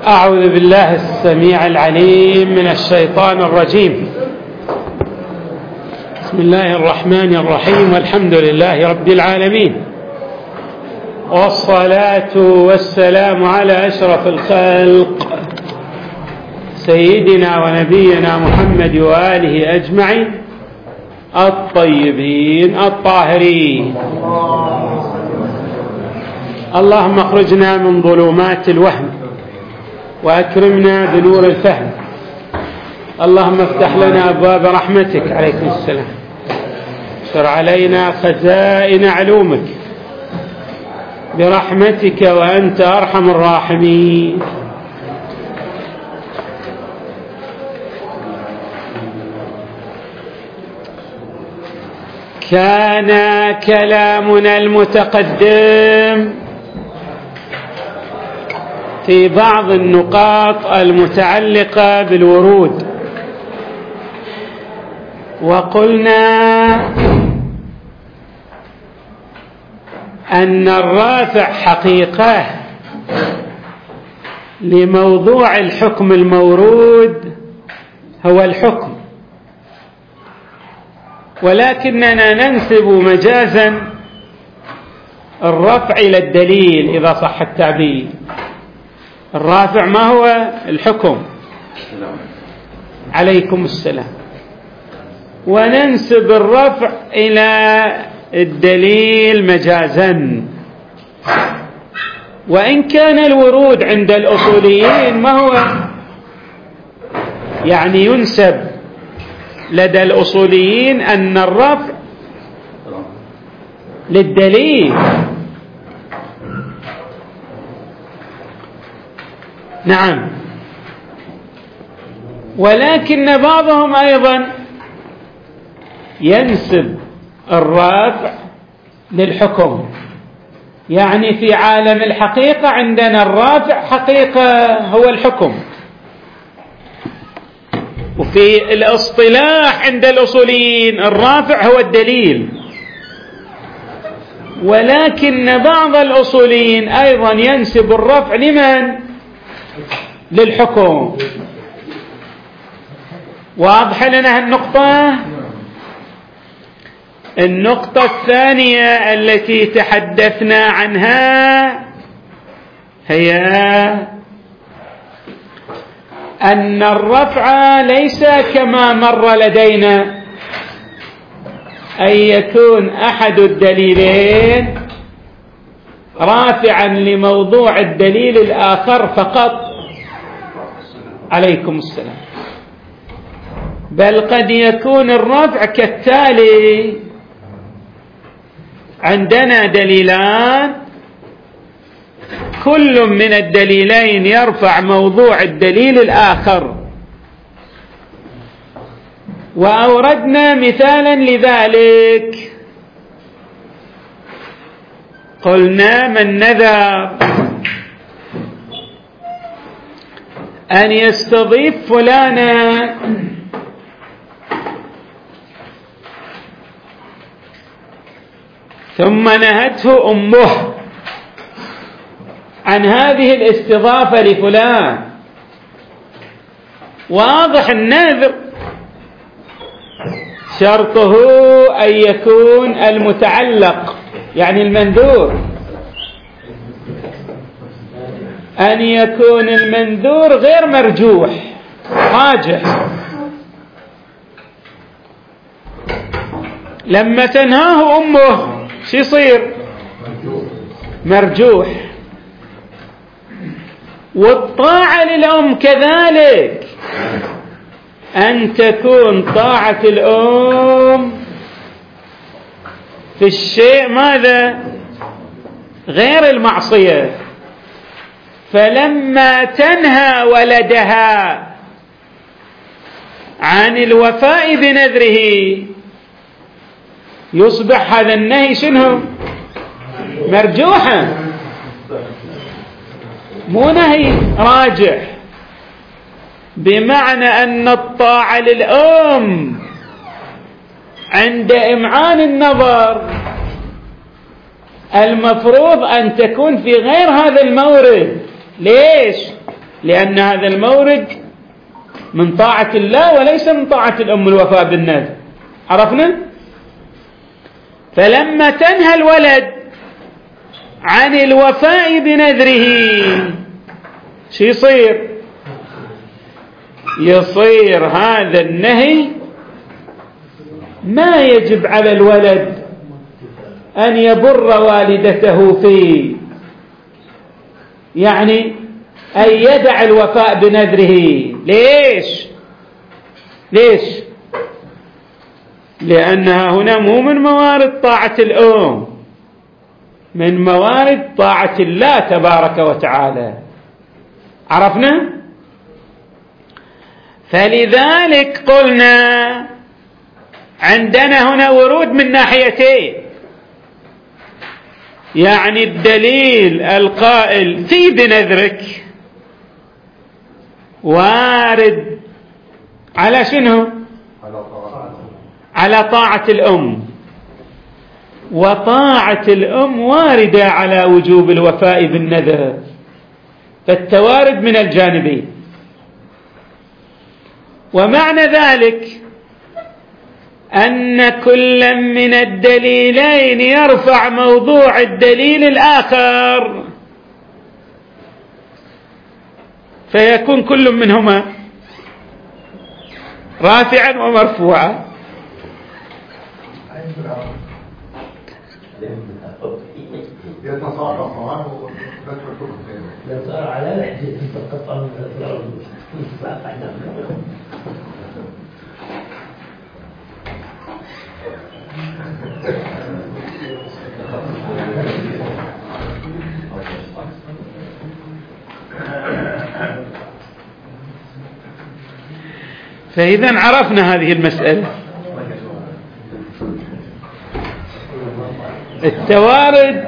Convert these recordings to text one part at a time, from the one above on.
أعوذ بالله السميع العليم من الشيطان الرجيم. بسم الله الرحمن الرحيم، والحمد لله رب العالمين، والصلاة والسلام على أشرف الخلق سيدنا ونبينا محمد وآله أجمعين الطيبين الطاهرين. اللهم اخرجنا من ظلمات الوهم وأكرمنا بنور الفهم. اللهم افتح لنا أبواب رحمتك، عليكم السلام، اشر علينا خزائن علومك برحمتك وأنت أرحم الراحمين. كان كلامنا المتقدم في بعض النقاط المتعلقة بالورود، وقلنا أن الرافع حقيقة لموضوع الحكم المورود هو الحكم، ولكننا ننسب مجازا الرفع إلى الدليل إذا صح التعبير. الرافع ما هو؟ الحكم، عليكم السلام، وننسب الرفع إلى الدليل مجازا. وإن كان الورود عند الأصوليين ما هو يعني ينسب لدى الأصوليين أن الرفع للدليل، نعم، ولكن بعضهم أيضا ينسب الرفع للحكم. يعني في عالم الحقيقة عندنا الرافع حقيقة هو الحكم، وفي الاصطلاح عند الأصوليين الرافع هو الدليل. ولكن بعض الأصوليين أيضا ينسب الرفع لمن؟ للحكم. واضح لنا النقطة؟ النقطة الثانية التي تحدثنا عنها هي أن الرفع ليس كما مر لدينا أن يكون أحد الدليلين رافعا لموضوع الدليل الآخر فقط، عليكم السلام، بل قد يكون الرفع كالتالي: عندنا دليلان، كل من الدليلين يرفع موضوع الدليل الآخر، وأوردنا مثالا لذلك. قلنا: من نذر أن يستضيف فلانا ثم نهته أمه عن هذه الاستضافة لفلان، واضح النذر شرطه أن يكون المتعلق يعني المنذور أن يكون المنذور غير مرجوح راجح. لما تنهاه أمه شو يصير؟ مرجوح. والطاعة للأم كذلك، أن تكون طاعة الأم في الشيء ماذا؟ غير المعصية. فلما تنهى ولدها عن الوفاء بنذره يصبح هذا النهي شنو؟ مرجوحا، مو نهي راجح. بمعنى أن الطاعة للأم عند إمعان النظر المفروض أن تكون في غير هذا المورد. ليش؟ لأن هذا المورد من طاعة الله وليس من طاعة الأم الوفاء بالنذر. عرفنا؟ فلما تنهى الولد عن الوفاء بنذره شو يصير؟ يصير هذا النهي ما يجب على الولد أن يبر والدته فيه، يعني أن يدع الوفاء بنذره. ليش؟ لأنها هنا مو من موارد طاعة الأم، من موارد طاعة الله تبارك وتعالى. عرفنا؟ فلذلك قلنا عندنا هنا ورود من ناحيتين، يعني الدليل القائل في بنذرك وارد على شنو؟ على طاعة الأم، وطاعة الأم واردة على وجوب الوفاء بالنذر، فالتوارد من الجانبين. ومعنى ذلك أن كل من الدليلين يرفع موضوع الدليل الآخر، فيكون كل منهما رافعا ومرفوعا. فإذا عرفنا هذه المسألة. التوارد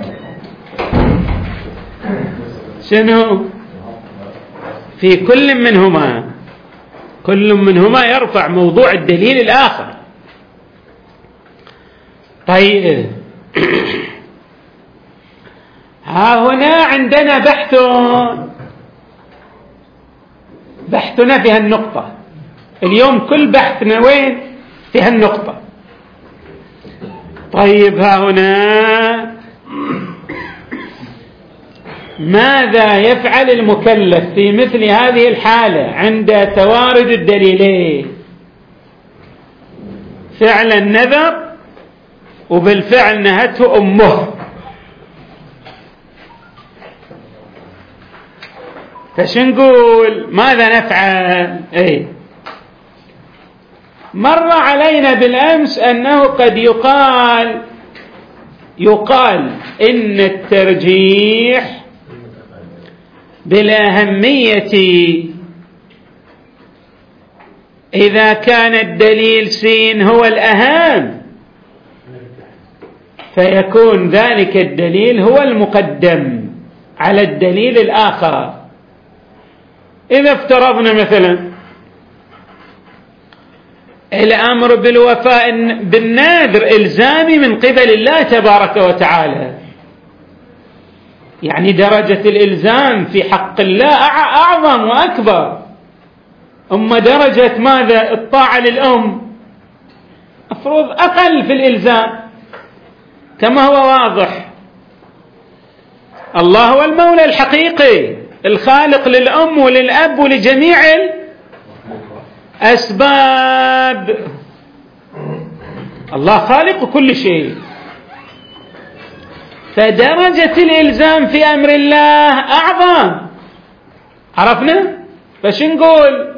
شنو؟ في كل منهما يرفع موضوع الدليل الآخر. طيب ها هنا عندنا بحثنا في هالنقطة اليوم، كل بحثنا وين؟ في هالنقطة. طيب ها هنا ماذا يفعل المكلف في مثل هذه الحالة عند توارد الدليلين؟ فعل النذر وبالفعل نهته أمه، فش نقول؟ ماذا نفعل؟ مر علينا بالأمس أنه قد يقال إن الترجيح بالأهمية إذا كان الدليل سين هو الأهم فيكون ذلك الدليل هو المقدم على الدليل الآخر. إذا افترضنا مثلا الأمر بالوفاء بالنذر إلزامي من قبل الله تبارك وتعالى، يعني درجة الإلزام في حق الله أعظم وأكبر. أما درجة ماذا؟ الطاعة للأم أفرض أقل في الإلزام، كما هو واضح. الله هو المولى الحقيقي الخالق للأم وللأب ولجميع الأسباب، الله خالق كل شيء، فدرجة الإلزام في أمر الله أعظم. عرفنا؟ فش نقول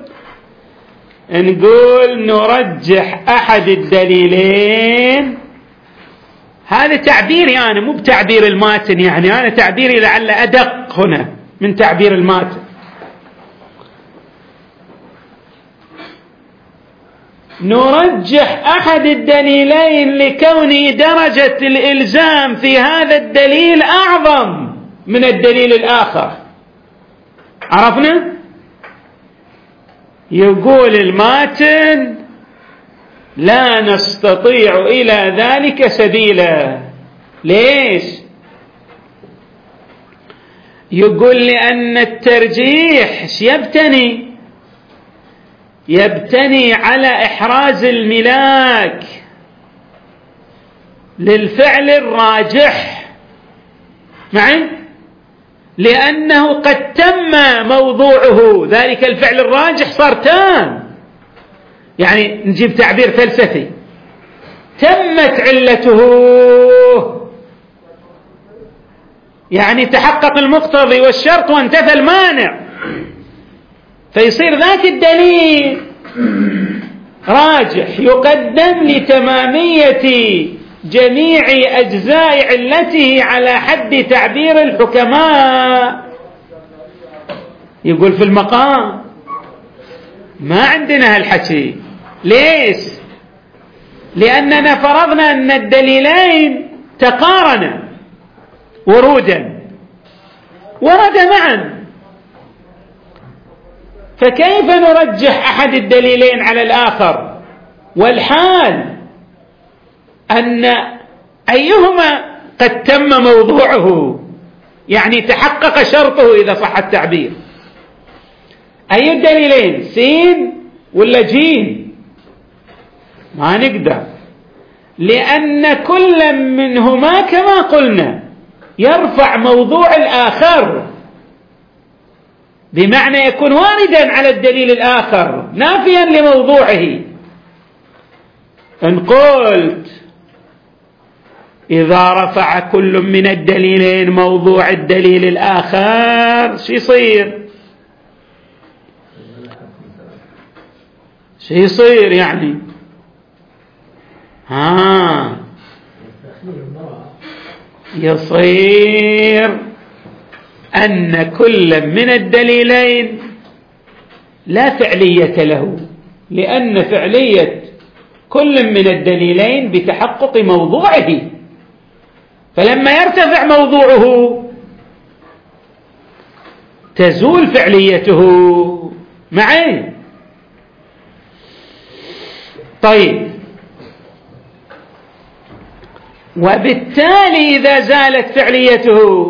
نرجح أحد الدليلين. هذا تعبيري أنا، مو بتعبير الماتن، يعني أنا تعبيري لعل أدق هنا من تعبير الماتن. نرجح أحد الدليلين لكون درجة الإلزام في هذا الدليل أعظم من الدليل الآخر. عرفنا؟ يقول الماتن لا نستطيع إلى ذلك سبيلا. ليش؟ يقول لأن الترجيح يبتني على إحراز الملاك للفعل الراجح معي، لأنه قد تم موضوعه، ذلك الفعل الراجح صار تام. يعني نجيب تعبير فلسفي، تمت علته، يعني تحقق المقتضي والشرط وانتفى المانع، فيصير ذاك الدليل راجح يقدم لتمامية جميع أجزاء علته على حد تعبير الحكماء. يقول في المقام ما عندنا هالحكي. ليش؟ لأننا فرضنا أن الدليلين تقارنا ورودا، ورد معا، فكيف نرجح أحد الدليلين على الآخر والحال أن أيهما قد تم موضوعه، يعني تحقق شرطه إذا صح التعبير؟ أي الدليلين، سين ولا جيم؟ ما نقدر، لأن كل منهما كما قلنا يرفع موضوع الآخر، بمعنى يكون واردا على الدليل الآخر نافيا لموضوعه. إن قلت إذا رفع كل من الدليلين موضوع الدليل الآخر شو يصير يعني يصير أن كل من الدليلين لا فعلية له، لأن فعلية كل من الدليلين بتحقق موضوعه، فلما يرتفع موضوعه تزول فعليته معي. طيب، وبالتالي إذا زالت فعليته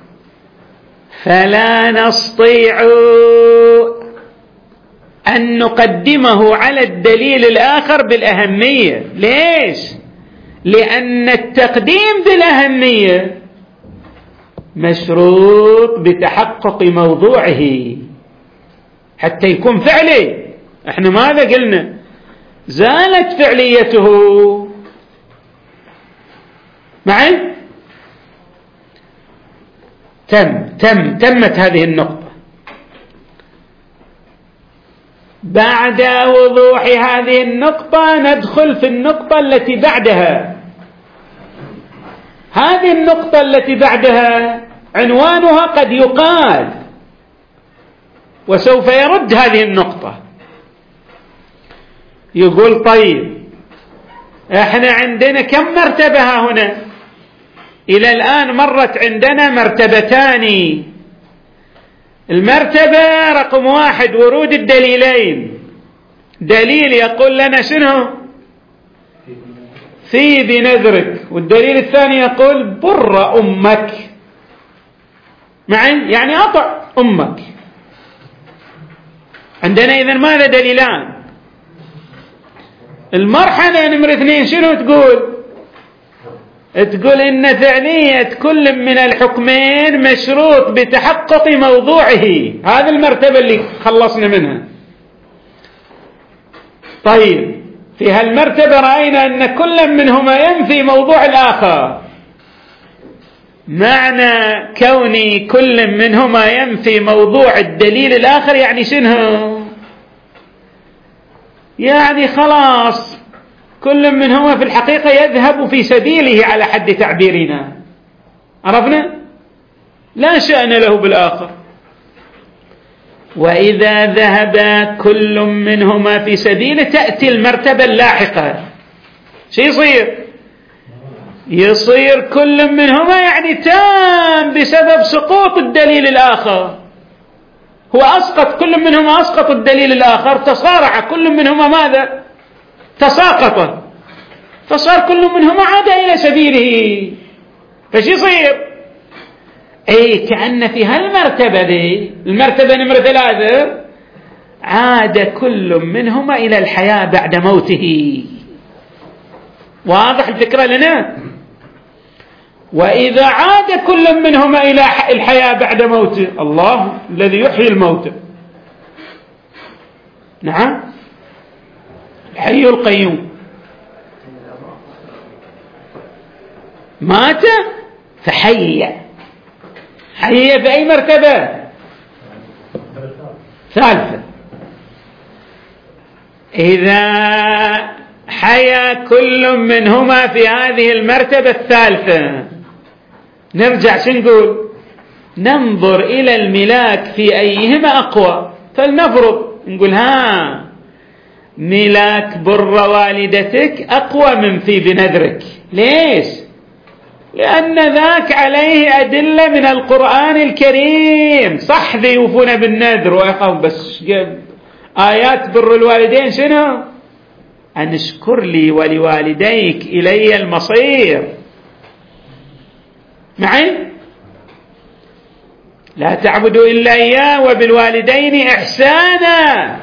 فلا نستطيع أن نقدمه على الدليل الآخر بالأهمية. ليش؟ لأن التقديم بالأهمية مشروط بتحقق موضوعه حتى يكون فعلي. احنا ماذا قلنا؟ زالت فعليته معي، تمت هذه النقطة. بعد وضوح هذه النقطة ندخل في النقطة التي بعدها. هذه النقطة التي بعدها عنوانها قد يقال، وسوف يرد هذه النقطة، يقول طيب احنا عندنا كم مرتبة هنا؟ إلى الآن مرت عندنا مرتبتان. المرتبة رقم 1 ورود الدليلين، دليل يقول لنا شنو؟ في بنذرك، والدليل الثاني يقول بر أمك معي، يعني أطع أمك. عندنا إذن ماذا؟ دليلان. المرحلة نمرة 2 شنو تقول؟ تقول إن فعلية كل من الحكمين مشروط بتحقق موضوعه. هذه المرتبة اللي خلصنا منها. طيب، في هالمرتبة رأينا أن كل منهما ينفي موضوع الآخر. معنى كوني كل منهما ينفي موضوع الدليل الآخر يعني شنو؟ يعني خلاص كل منهما في الحقيقة يذهب في سبيله على حد تعبيرنا، عرفنا؟ لا شأن له بالآخر. وإذا ذهب كل منهما في سبيله تأتي المرتبة اللاحقة. شو يصير كل منهما يعني تام بسبب سقوط الدليل الآخر. هو أسقط، كل منهما أسقط الدليل الآخر، تصارع كل منهما ماذا؟ تساقط، فصار كل منهما عاد إلى سبيله. فش يصير؟ أي كأن في هالمرتبة ذي، المرتبة نمرة 3، عاد كل منهما إلى الحياة بعد موته. واضح الفكرة لنا؟ وإذا عاد كل منهما إلى الحياة بعد موته، الله الذي يحيي الموتى، نعم، الحي القيوم، مات فحي. حي في أي مرتبة؟ 3. إذا حيا كل منهما في هذه المرتبة 3، نرجع شو نقول؟ ننظر إلى الملاك في أيهما أقوى. فلنفرض نقول ملاك بر والدتك أقوى من في بنذرك. ليش؟ لأن ذاك عليه أدلة من القرآن الكريم. صح ذي يوفون بالنذر ويقوم، بس آيات بر الوالدين شنو؟ أن اشكر لي ولوالديك إلي المصير. معي؟ لا تعبدوا إلا إياه وبالوالدين إحسانا.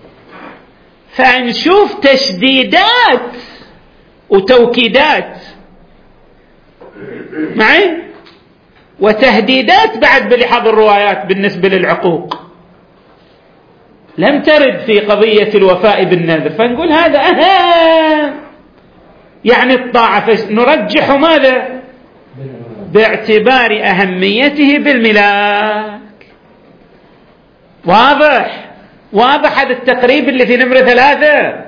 فنشوف تشديدات وتوكيدات، معي، وتهديدات بعد بلحظ الروايات بالنسبة للعقوق لم ترد في قضية الوفاء بالنذر. فنقول هذا أهم، يعني الطاعة. نرجح ماذا؟ باعتبار أهميته بالملاك. واضح هذا التقريب اللي في نمرة 3.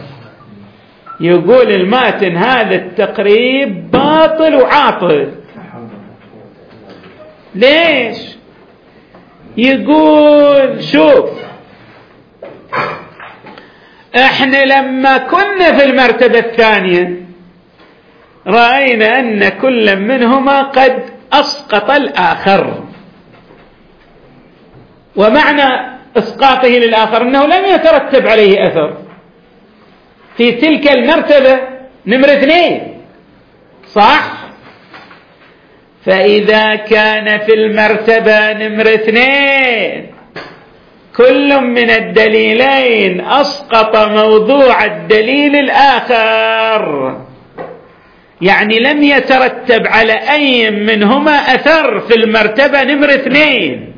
يقول الماتن هذا التقريب باطل وعاطل. ليش؟ يقول شوف، احنا لما كنا في المرتبة الثانية رأينا أن كل منهما قد أسقط الآخر، ومعنى إسقاطه للآخر أنه لم يترتب عليه أثر في تلك المرتبة نمرة 2. صح؟ فإذا كان في المرتبة نمرة 2 كل من الدليلين أسقط موضوع الدليل الآخر، يعني لم يترتب على أي منهما أثر في المرتبة نمرة 2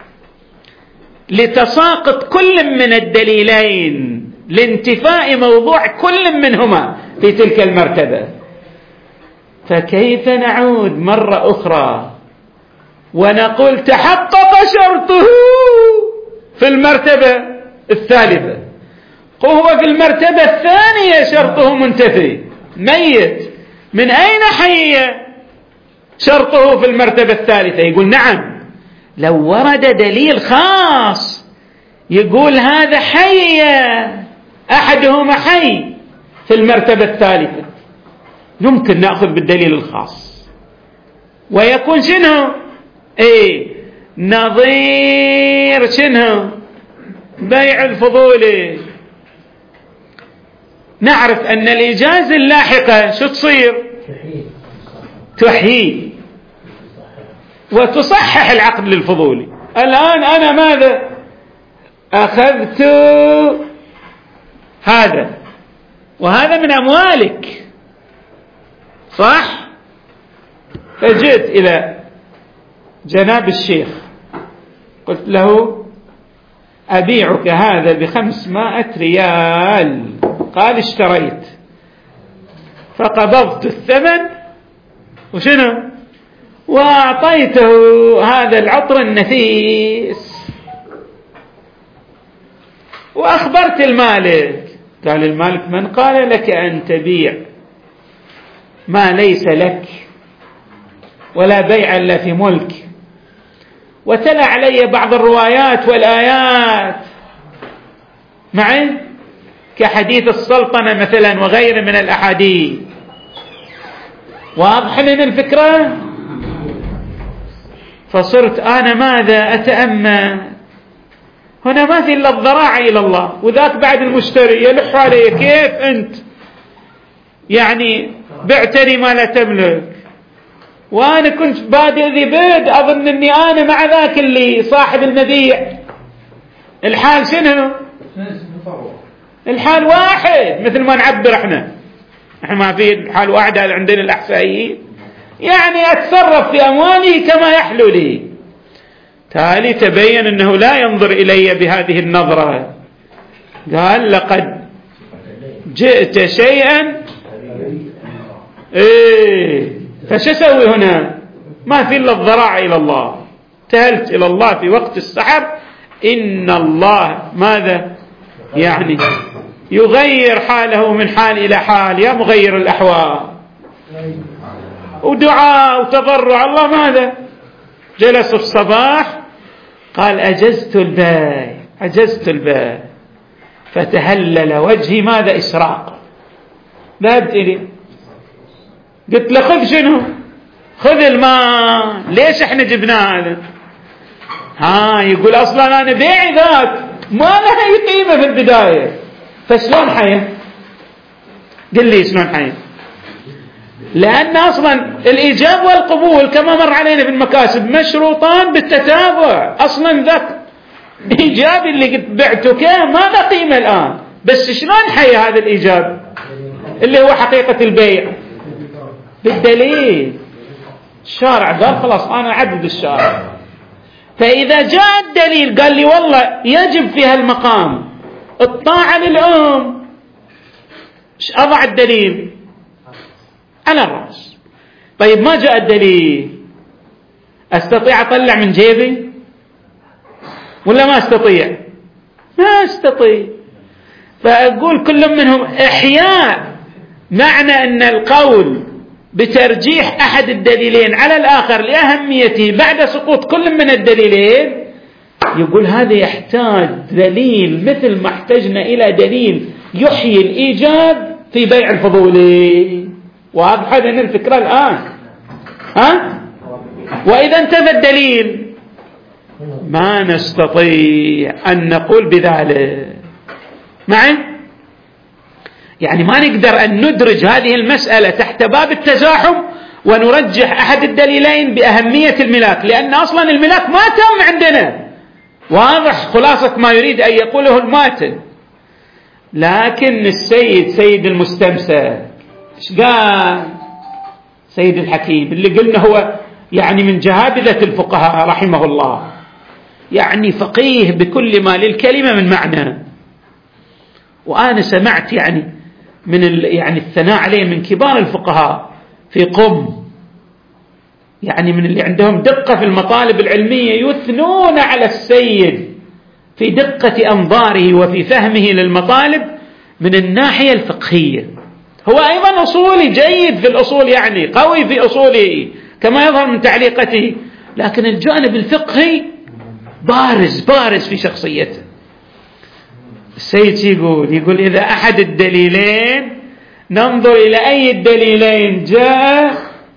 لتساقط كل من الدليلين، لانتفاء موضوع كل منهما في تلك المرتبة. فكيف نعود مرة أخرى ونقول تحقق شرطه في المرتبة الثالثة، هو في المرتبة الثانية شرطه منتفي ميت، من أين حي شرطه في المرتبة الثالثة؟ يقول نعم، لو ورد دليل خاص يقول هذا حي، أحدهما حي في المرتبة الثالثة، يمكن نأخذ بالدليل الخاص ويكون شنو؟ نظير شنو؟ بيع الفضولي. نعرف أن الإجازة اللاحقة شو تصير؟ تحيي وتصحح العقد للفضولي. الآن أنا ماذا؟ أخذت هذا وهذا من أموالك، صح؟ فجئت إلى جناب الشيخ قلت له أبيعك هذا ب500 ريال. قال اشتريت، فقبضت الثمن وشنو؟ وأعطيته هذا العطر النفيس، وأخبرت المالك. قال المالك من قال لك أن تبيع ما ليس لك؟ ولا بيع إلا في ملك. وتلا علي بعض الروايات والآيات معي كحديث السلطنة مثلا وغيره من الأحاديث. واضح لنا الفكرة؟ فصرت أنا ماذا أتأمل؟ هنا ما في إلا الضراعة إلى الله، وذاك بعد المشتري يلح علي كيف أنت يعني بعتني ما لا تملك. وأنا كنت بادئ ذي بيد أظن أني أنا مع ذاك اللي صاحب المبيع. الحال شنو؟ الحال واحد، مثل ما نعبر احنا ما في الحال واحد، هذا عندنا الأحسائيين، يعني أتصرف في أموالي كما يحلو لي. تالي تبين أنه لا ينظر إلي بهذه النظرة، قال لقد جئت شيئا فش أسوي هنا؟ ما في إلا الضراعة إلى الله. تهلت إلى الله في وقت السحر، إن الله ماذا يعني يغير حاله من حال إلى حال، يا مغير الأحوال. ودعاء وتضرع الله. ماذا جلس في الصباح قال أجزت الباب فتهلل وجهي ماذا إشراق. ذهبت إليه قلت له خذ شنو؟ خذ الماء. ليش احنا جبناه هذا؟ يقول أصلا أنا بيعي ذاك ما لها قيمة في البداية، فشلون حيا؟ قل لي شلون حيا؟ لأن أصلا الإيجاب والقبول كما مر علينا في المكاسب مشروطان بالتتابع. أصلا ذاك إيجابي اللي قد بعته كان ما له قيمة الآن، بس شلون حيا هذا الإيجاب اللي هو حقيقة البيع؟ بالدليل. الشارع قال خلاص أنا أعدد الشارع، فإذا جاء الدليل قال لي والله يجب في هالمقام الطاعة للأم، أضع الدليل على الرأس. طيب ما جاء الدليل، أستطيع أطلع من جيبي ولا ما أستطيع؟ ما أستطيع. فأقول كل منهم إحياء معنى أن القول بترجيح أحد الدليلين على الآخر لأهميته بعد سقوط كل من الدليلين، يقول هذا يحتاج دليل مثل ما احتجنا إلى دليل يحيي الإيجاب في بيع الفضولي. واضح هذا الفكرة الآن؟ وإذا انتفى الدليل ما نستطيع أن نقول بذلك. معي؟ يعني ما نقدر أن ندرج هذه المسألة تحت باب التزاحم ونرجح أحد الدليلين بأهمية الملاك، لأن أصلا الملاك ما تم عندنا. واضح خلاصة ما يريد أن يقوله الماتن. لكن السيد سيد المستمسك ايش قال؟ سيد الحكيم اللي قلنا هو يعني من جهابذة الفقهاء رحمه الله، يعني فقيه بكل ما للكلمة من معنى. وأنا سمعت يعني من يعني الثناء عليه من كبار الفقهاء في قم، يعني من اللي عندهم دقة في المطالب العلمية، يثنون على السيد في دقة أنظاره وفي فهمه للمطالب من الناحية الفقهية. هو أيضا أصولي جيد في الأصول، يعني قوي في أصوله كما يظهر من تعليقته، لكن الجانب الفقهي بارز في شخصيته. السيد يقول إذا أحد الدليلين ننظر إلى أي الدليلين جاء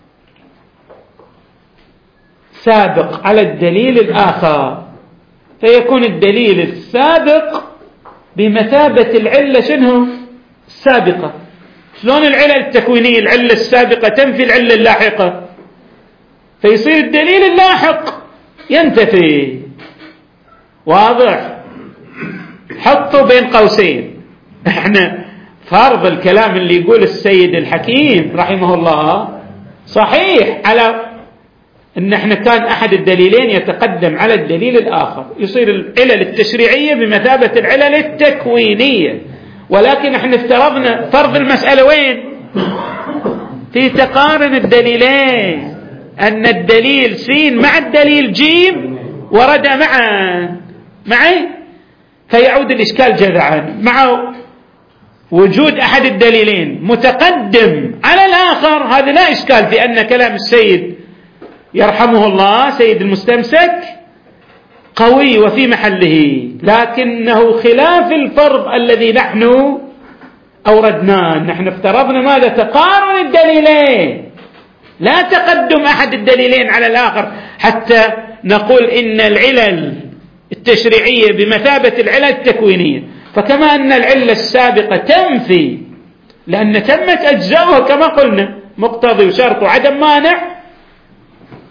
سابق على الدليل الآخر، فيكون الدليل السابق بمثابة العلة شنو؟ السابقة. شلون العلة التكوينية؟ العلة السابقة تنفي العلة اللاحقة، فيصير الدليل اللاحق ينتفي. واضح؟ حطوا بين قوسين احنا فرض الكلام اللي يقول السيد الحكيم رحمه الله صحيح على ان احنا كان احد الدليلين يتقدم على الدليل الاخر، يصير العلل التشريعية بمثابة العلل التكوينية. ولكن احنا افترضنا فرض المسألة وين؟ في تقارن الدليلين، ان الدليل سين مع الدليل جيم ورد معي، فيعود الإشكال جذعا مع وجود أحد الدليلين متقدم على الآخر. هذا لا إشكال في أن كلام السيد يرحمه الله سيد المستمسك قوي وفي محله، لكنه خلاف الفرض الذي نحن أوردناه. نحن افترضنا ماذا؟ تقارن الدليلين، لا تقدم أحد الدليلين على الآخر حتى نقول إن العلل التشريعية بمثابة العلة التكوينية. فكما أن العلة السابقة تنفي لأن تمت أجزاؤها كما قلنا مقتضي وشرط وعدم مانع،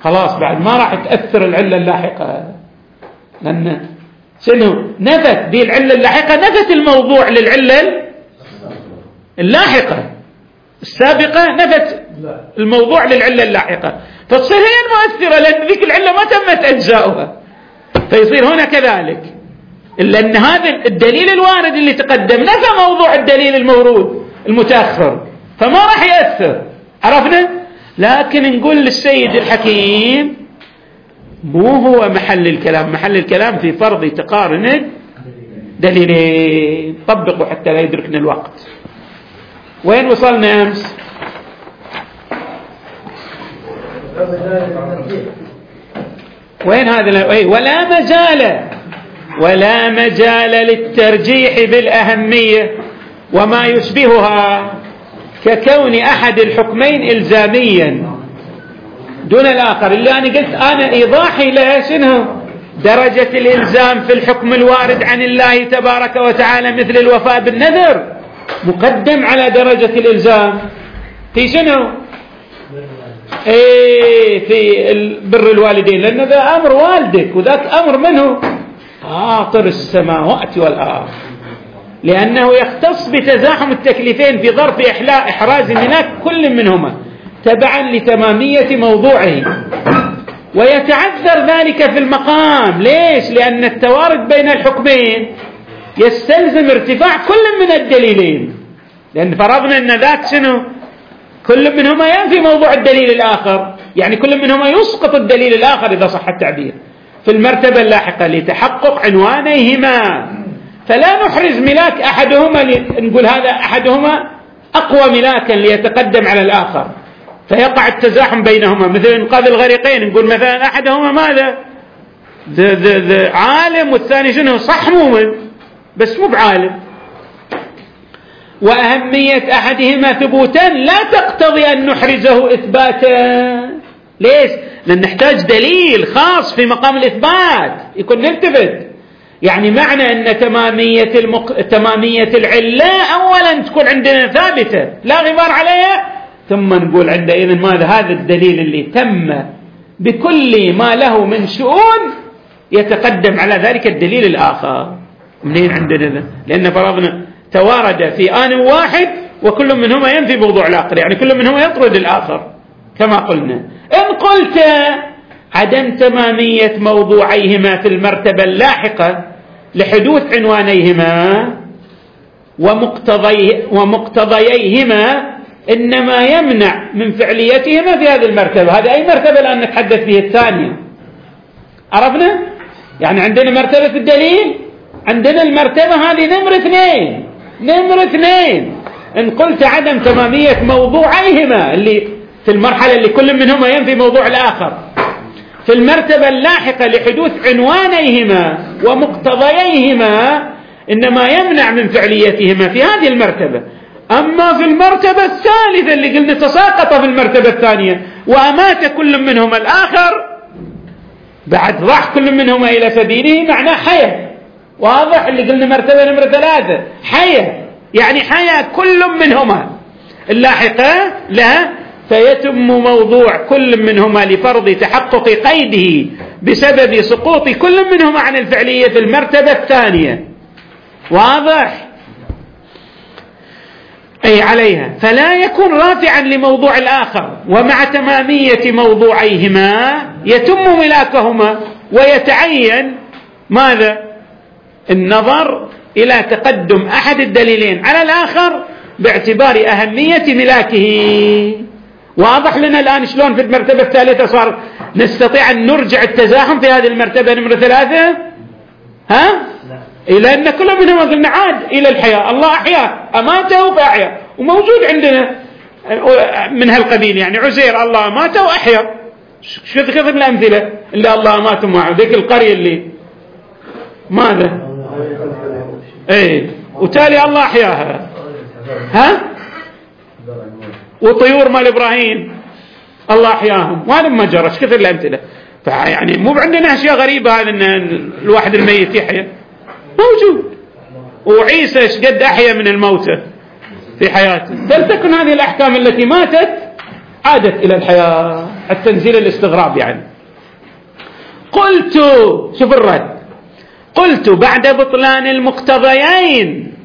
خلاص بعد ما راح تأثر العلة اللاحقة، لأن شنو نفت دي العلة اللاحقة، نفت الموضوع للعلة اللاحقة السابقة، نفت الموضوع للعلة اللاحقة، فتصير هي المؤثرة لأن ذيك العلة ما تمت أجزاؤها. فيصير هنا كذلك، إلا أن هذا الدليل الوارد اللي تقدم نفى موضوع الدليل المورود المتأخر، فما راح يأثر. عرفنا؟ لكن نقول للسيد الحكيم مو هو محل الكلام، محل الكلام في فرض تقارن دليلين. طبقوا حتى لا يدركنا الوقت. وين وصلنا أمس؟ وين هذا؟ ولا مجال للترجيح بالأهمية وما يشبهها، ككون أحد الحكمين إلزاميا دون الآخر. اللي أنا قلت أنا إيضاحي له شنو درجة الإلزام في الحكم الوارد عن الله تبارك وتعالى مثل الوفاء بالنذر مقدم على درجة الإلزام في شنو؟ في بر الوالدين، لأن ذا أمر والدك وذاك أمر منه فاطر السماوات والأرض، لأنه يختص بتزاحم التكليفين في ظرف إحراز ملاك كل منهما تبعا لتمامية موضوعه، ويتعذر ذلك في المقام. ليش؟ لأن التوارد بين الحكمين يستلزم ارتفاع كل من الدليلين، لأن فرضنا أن ذاك شنو كل منهما ينفي موضوع الدليل الآخر، يعني كل منهما يسقط الدليل الآخر إذا صح التعبير في المرتبة اللاحقة لتحقق عنوانيهما. فلا نحرز ملاك أحدهما نقول هذا أحدهما أقوى ملاكا ليتقدم على الآخر فيقع التزاحم بينهما، مثل إنقاذ الغريقين نقول مثلا أحدهما ماذا عالم والثاني شنو صح مؤمن بس مو بعالم. وأهمية أحدهما ثبوتا لا تقتضي أن نحرزه إثباتا. ليش؟ لأن نحتاج دليل خاص في مقام الإثبات يكون نلتفت، يعني معنى أن تمامية العلة أولا تكون عندنا ثابتة لا غبار عليها، ثم نقول عندئذ ماذا هذا الدليل اللي تم بكل ما له من شؤون يتقدم على ذلك الدليل الآخر. منين عندنا ذا؟ لأن فرضنا توارد في آن واحد وكل منهما ينفي موضوع الآخر، يعني كل منهما يطرد الآخر كما قلنا. إن قلت عدم تمامية موضوعيهما في المرتبة اللاحقة لحدوث عنوانيهما ومقتضييهما إنما يمنع من فعليتهما في هذه المرتبة. هذه أي مرتبة الآن نتحدث فيها؟ الثانية. عرفنا؟ يعني عندنا مرتبة في الدليل، عندنا المرتبة هذه نمرة اثنين. إن قلت عدم تمامية موضوعيهما اللي في المرحلة اللي كل منهما ينفي موضوع الآخر في المرتبة اللاحقة لحدوث عنوانيهما ومقتضييهما إنما يمنع من فعليتهما في هذه المرتبة. أما في المرتبة الثالثة اللي قلنا تساقط في المرتبة الثانية وأمات كل منهما الآخر بعد راح كل منهما إلى سبيله معناه حياة. واضح؟ اللي قلنا مرتبة نمرة 3 حياة، يعني حياة كل منهما اللاحقة لها، فيتم موضوع كل منهما لفرض تحقق قيده بسبب سقوط كل منهما عن الفعلية في المرتبة الثانية. واضح؟ أي عليها، فلا يكون رافعا لموضوع الآخر، ومع تمامية موضوعيهما يتم ملاكهما ويتعين ماذا؟ النظر إلى تقدم أحد الدليلين على الآخر باعتبار أهمية ملاكه. واضح لنا الآن شلون في المرتبة الثالثة صار نستطيع أن نرجع التزاحم في هذه المرتبة نمرة 3 إلى أن كل منهم قلنا عاد إلى الحياة. الله أحيا، أماته فأحيا، وموجود عندنا من هالقبيل، يعني عزير الله أماته وأحيا. شو كثر الأمثلة اللي الله أماته معه، ذيك القرية اللي ماذا وتالي الله أحياها وطيور مال إبراهيم الله أحياهم، وهذا ما جرى. ايش كثر الأمثلة. فيعني مو عندنا أشياء غريبة هذا أن الواحد الميت يحيا، موجود. وعيسى ايش قد أحيا من الموتى في حياته. فلتكن هذه الأحكام التي ماتت عادت إلى الحياة. التنزيل الاستغراب يعني. قلت، شوف الرد، قلت بعد بطلان المقتضيين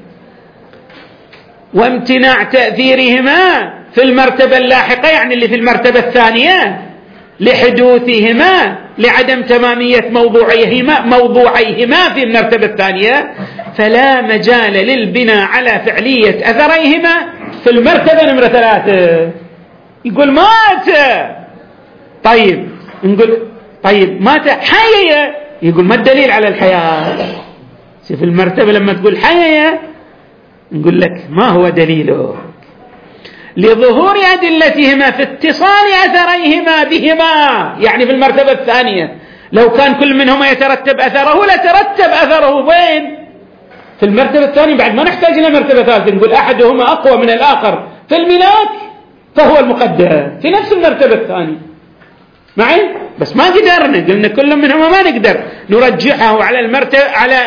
وامتناع تأثيرهما في المرتبة اللاحقة، يعني اللي في المرتبة الثانية، لحدوثهما لعدم تمامية موضوعيهما في المرتبة الثانية، فلا مجال للبناء على فعلية أثريهما في المرتبة نمرة 3. يقول مات، طيب نقول طيب مات حيا، يقول ما الدليل على الحياة؟ في المرتبة لما تقول حيا نقول لك ما هو دليله؟ لظهور أدلتهما في اتصال أثريهما بهما، يعني في المرتبة الثانية لو كان كل منهما يترتب أثره لترتب أثره وين؟ في المرتبة الثانية، بعد ما نحتاج إلى مرتبة ثالثة نقول أحدهما أقوى من الآخر في الملاك فهو المقدم في نفس المرتبة الثانية معي، بس ما قدرنا، قلنا كل منهما ما نقدر نرجحه على المرتبة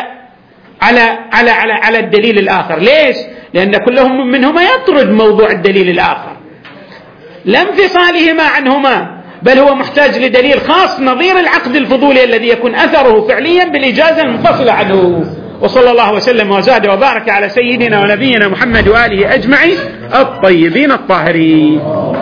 على الدليل الآخر. ليش؟ لأن كلهم منهما يطرد موضوع الدليل الآخر، لا انفصالهما عنهما، بل هو محتاج لدليل خاص نظير العقد الفضولي الذي يكون أثره فعليا بالإجازة المنفصلة عنه. وصلى الله وسلم وزاد وبارك على سيدنا ونبينا محمد وآله أجمعين الطيبين الطاهرين.